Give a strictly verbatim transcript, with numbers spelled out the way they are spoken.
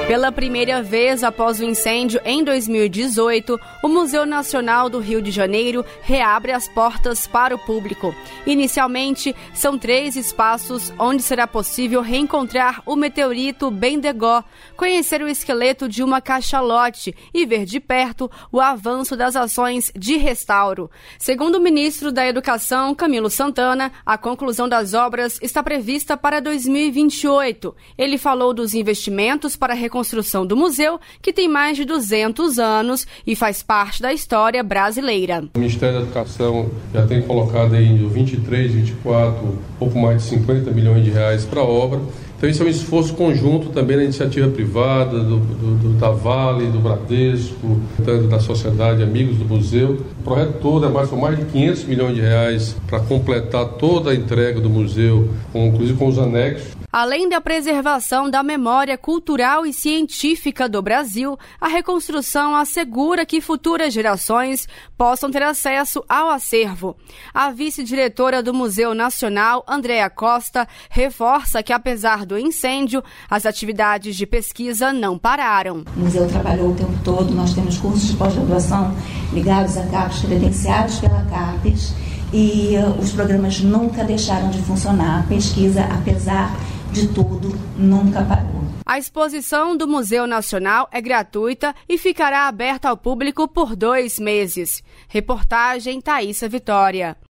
Pela primeira vez após o incêndio em dois mil e dezoito, o Museu Nacional do Rio de Janeiro reabre as portas para o público. Inicialmente, são três espaços onde será possível reencontrar o meteorito Bendegoa, conhecer o esqueleto de uma cachalote e ver de perto o avanço das ações de restauro. Segundo o ministro da Educação, Camilo Santana, a conclusão das obras está prevista para dois mil e vinte e oito. Ele falou dos investimentos para a reconstrução construção do museu, que tem mais de duzentos anos e faz parte da história brasileira. O Ministério da Educação já tem colocado aí em vinte e três, vinte e quatro, pouco mais de cinquenta milhões de reais para a obra. Então isso é um esforço conjunto também da iniciativa privada, do, do, do, da Vale, do Bradesco, tanto da sociedade, amigos do museu. O projeto todo é mais, são mais de quinhentos milhões de reais para completar toda a entrega do museu, com, inclusive com os anexos. Além da preservação da memória cultural e científica do Brasil, a reconstrução assegura que futuras gerações possam ter acesso ao acervo. A vice-diretora do Museu Nacional, Andréa Costa, reforça que, apesar do incêndio, as atividades de pesquisa não pararam. O museu trabalhou o tempo todo, nós temos cursos de pós-graduação ligados a CAPES, credenciados pela CAPES, e uh, os programas nunca deixaram de funcionar. A pesquisa, apesar de tudo, nunca parou. A exposição do Museu Nacional é gratuita e ficará aberta ao público por dois meses. Reportagem Thaísa Vitória.